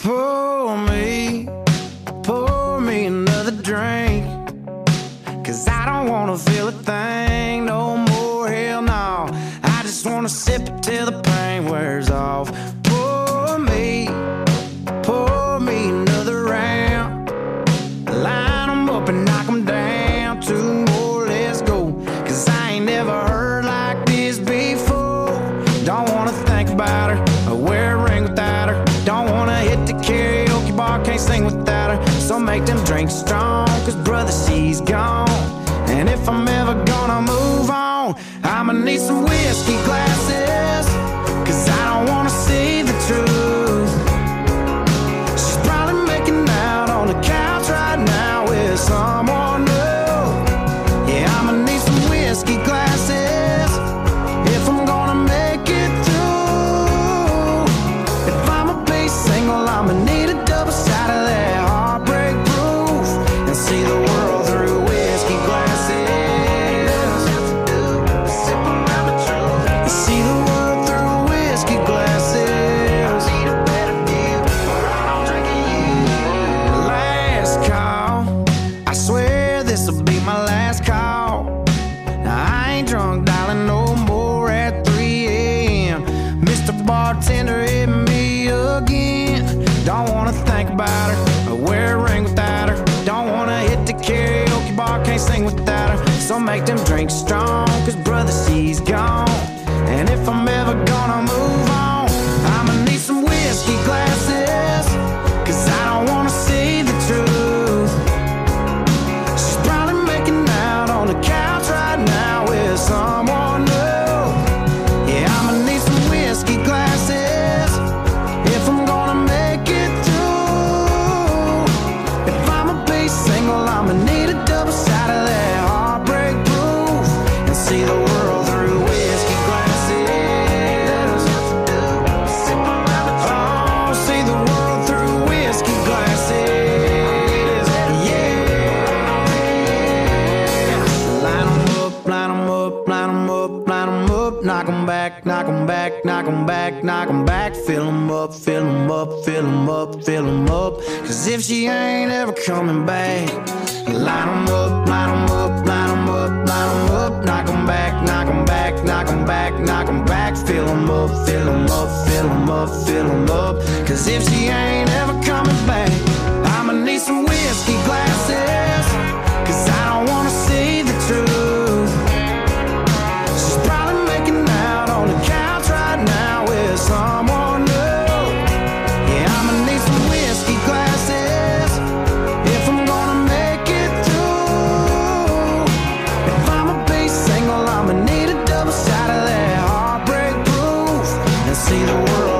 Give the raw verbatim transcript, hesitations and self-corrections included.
Pour me, pour me another drink, 'cause I don't wanna feel a thing no more, hell no. I just wanna sip it till the pain wears off. Pour me, pour me another round. Line 'em up and knock 'em down. Two more, let's go, 'cause I ain't never heard like this before. Don't wanna think about her or wear a ring without her. Don't wanna hit the karaoke bar, can't sing without her. So make them drinks strong, 'cause brother, she's gone. And if I'm ever gonna move on, I'ma need some whiskey glasses, 'cause I don't wanna see the truth. She's probably making out on the couch right now with someone new. Yeah, I'ma need some whiskey glasses if I'm gonna make it through. If I'ma be single, I'ma need a double shot of that heartbreak proof, and see the world through whiskey glasses. See the world through whiskey glasses. Need a better deal, or I'm drinking you. Last call, I swear this'll be my last call. Now I ain't drunk, darling, no more at three a.m. Mister Bartender, hit me again. Don't wanna think about her or wear a ring without her. Don't wanna hit the karaoke bar, can't sing without her. So make them drinks strong, 'cause brother, she's gone. And if I'm ever gonna move on, I'ma need some whiskey glasses, 'cause I don't wanna see the truth. She's probably making out on the couch right now with someone new. Yeah, I'ma need some whiskey glasses if I'm gonna make it through. If I'ma be single, I'ma need a double shot of that heartbreak proof, and see the world through whiskey glasses. Oh, see the world through whiskey glasses. Yeah. Line 'em up, line 'em up, line 'em up, line 'em up. Knock 'em back, knock 'em back, knock 'em back, knock 'em back. Fill 'em up, fill 'em up, fill 'em up, fill 'em up. 'Cause if she ain't ever coming back, line 'em up, line 'em up, line 'em up, line 'em up. Knock 'em back, knock 'em back, knock 'em back, knock 'em back. Fill 'em up, fill 'em up, fill 'em up, fill 'em up. 'Cause if she ain't ever coming back, I'ma need some whiskey glasses, 'cause I don't wanna see the truth. She's probably making out on the couch right now with someone new. Yeah, I'ma need some whiskey glasses if I'm gonna make it through. If I'ma be single, I'ma need a double shot of that heartbreak proof, and see the world